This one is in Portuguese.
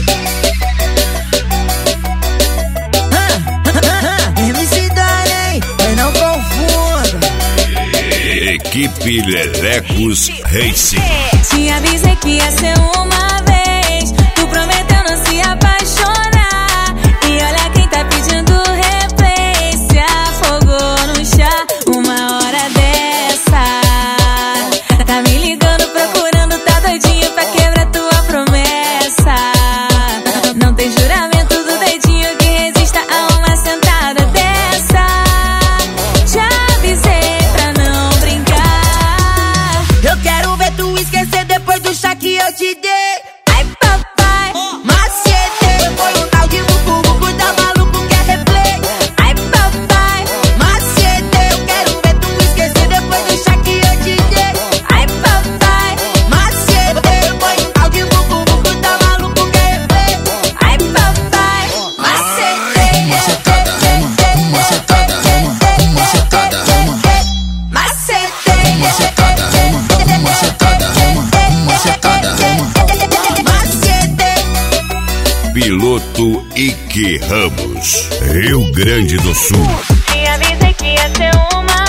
MC Darem, mas não confunda. Equipe Lelecos Racing. Te avisei que ia ser uma vez. Tu prometeu não se apaixonar. E olha quem tá pedindo replay. Se afogou no chá uma hora dessa. Tá me ligando procurando, tá doidinho pra quebrar tua promessa. Não tem juramento do dedinho que resista a uma sentada dessa. Te avisei pra não brincar. Eu quero ver tu esquecer depois do chá que eu te dei. Ai papai, Macete, foi um tal de bubu, tá maluco, quer replay. ai papai, Macete, eu quero ver tu esquecer depois do chá que eu te dei. ai papai, Macete, foi um tal de bubu, tá maluco, quer replay. ai papai, macete. Macetada, rama, macetada, rama, macetada, rama, Macete, macetada, rama, macetada, rama, macetada, rama. Macete. Piloto Ike Ramos, Rio Grande do Sul. Te avisei que ia ser uma